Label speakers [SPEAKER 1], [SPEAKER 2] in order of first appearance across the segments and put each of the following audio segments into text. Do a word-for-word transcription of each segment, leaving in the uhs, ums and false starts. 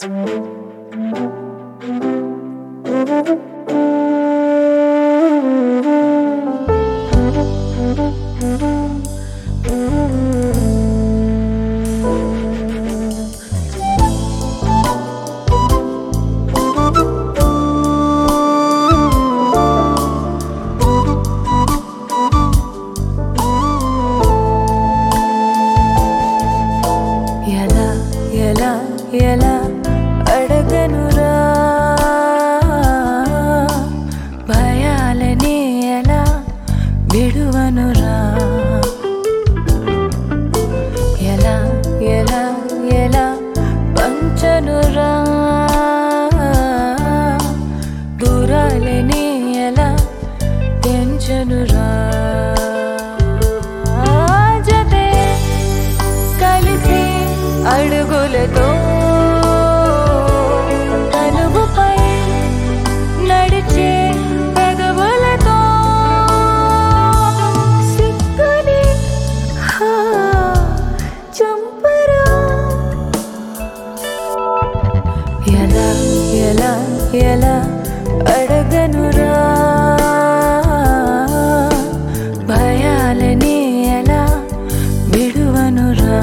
[SPEAKER 1] ఎలా ఎలా ఎలా అడగనురా భయాలని ఎలా విడువనురా ఎలా ఎలా ఎలా పంచనురా దూరాలని ఎలా తెంచనురా జతే కలిసి అడుగులతో తనువుపై నడిచే పెదవులతో సిక్కుని హా చంపరా ఎలా ఎలా ఎలా అడగనురా భయాలని ఎలా విడువనురా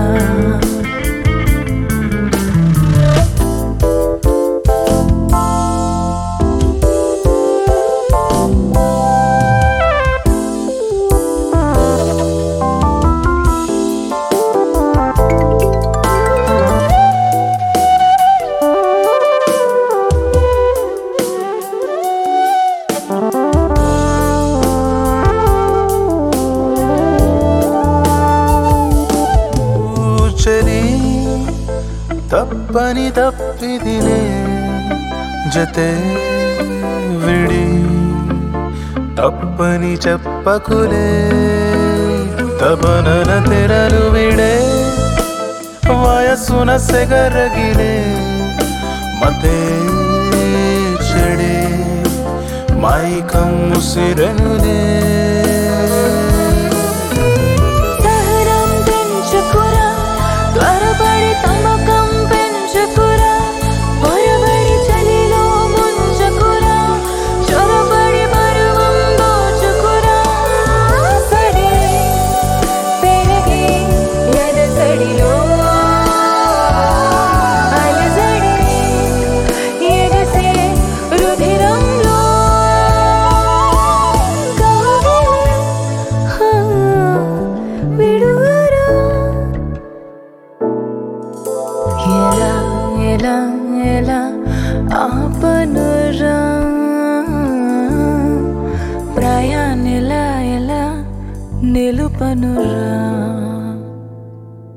[SPEAKER 2] తప్పని తప్పిదిలే జతే విడి తప్పని చెప్పకులే తపనల తెరలు విడే వయస్సున సెగరగిలే మతే చెడే మైకం ముసిరనులే
[SPEAKER 1] సహనం పెంచుకురా త్వరపడి తమ్మకం పెంచుకురా పొరబడి చలిలో ముంచుకురా చొరబడి పరువం దోచుకురా సడే పెరిగి ఎదసడిలో అలజడి ఎగసే రుధిరంలో కావలి హా విడువరా ఎలా ఎలా ఎలా ఆపనురా ప్రయాణెలా ఎలా నిలుపనురా.